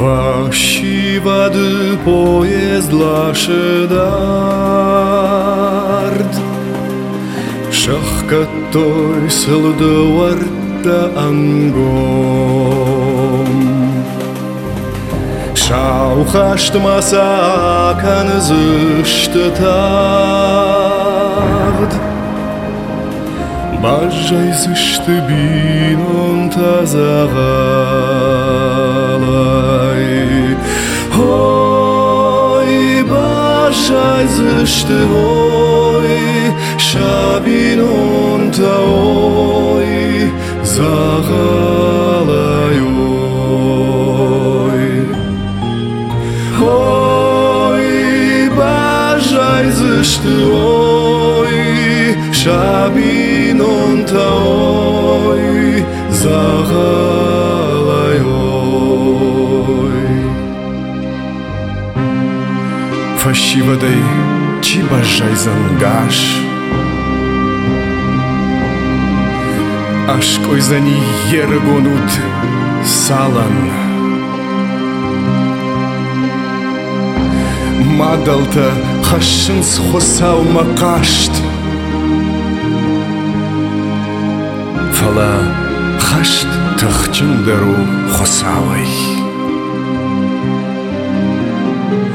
Фальшивый поезд лошадард, шахкатой сылдыварда ангом. Шаухаштмаса канзыштытард, бажайсышты бинон тазагалай. Ой, бажайсышты ой, шабинон та ой, загалай ой. Ой, бажайсышты ой, шабинон та ой, загалай ой. Фальшивый чи бажайзангаш, аш койзани ергонут салан. Мадалта хашынс хосау макашт, фала хашт тахчындару хосавай.